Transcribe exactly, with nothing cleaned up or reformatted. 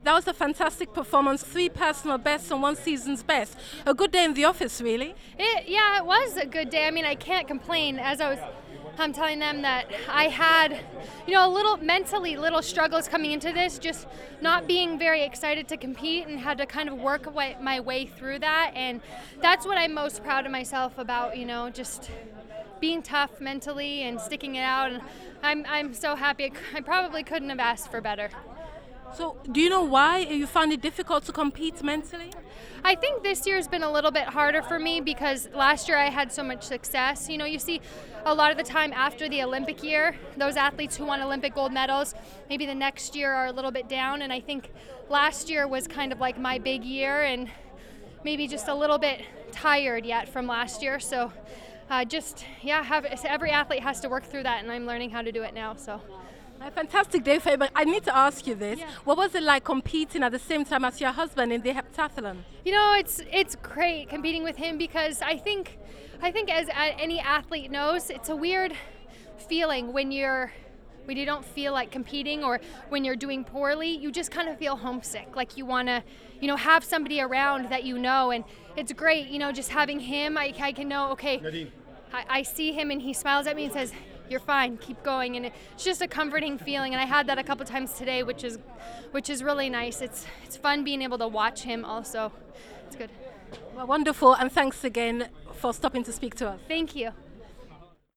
That was a fantastic performance. Three personal bests and one season's best. A good day in the office, really. It, yeah, it was a good day. I mean, I can't complain. As I was I'm telling them that I had, you know, a little mentally little struggles coming into this, just not being very excited to compete and had to kind of work my way through that. And that's what I'm most proud of myself about, you know, just being tough mentally and sticking it out. And I'm, I'm so happy. I probably couldn't have asked for better. So, do you know why you found it difficult to compete mentally? I think this year's been a little bit harder for me because last year I had so much success. You know, you see a lot of the time after the Olympic year, those athletes who won Olympic gold medals, maybe the next year are a little bit down. And I think last year was kind of like my big year and maybe just a little bit tired yet from last year. So uh, just, yeah, have, every athlete has to work through that, and I'm learning how to do it now. So. A fantastic day for you, but I need to ask you this. Yeah. What was it like competing at the same time as your husband in the heptathlon? You know, it's it's great competing with him because I think I think as any athlete knows, it's a weird feeling when you're when you don't feel like competing or when you're doing poorly. You just kind of feel homesick, like you want to, you know, have somebody around that you know, and it's great, you know, just having him. I, I can know, okay, I, I see him and he smiles at me and says, "You're fine, keep going," and it's just a comforting feeling. And I had that a couple times today, which is, which is really nice. It's it's fun being able to watch him also. It's good. Well, wonderful, and thanks again for stopping to speak to us. Thank you.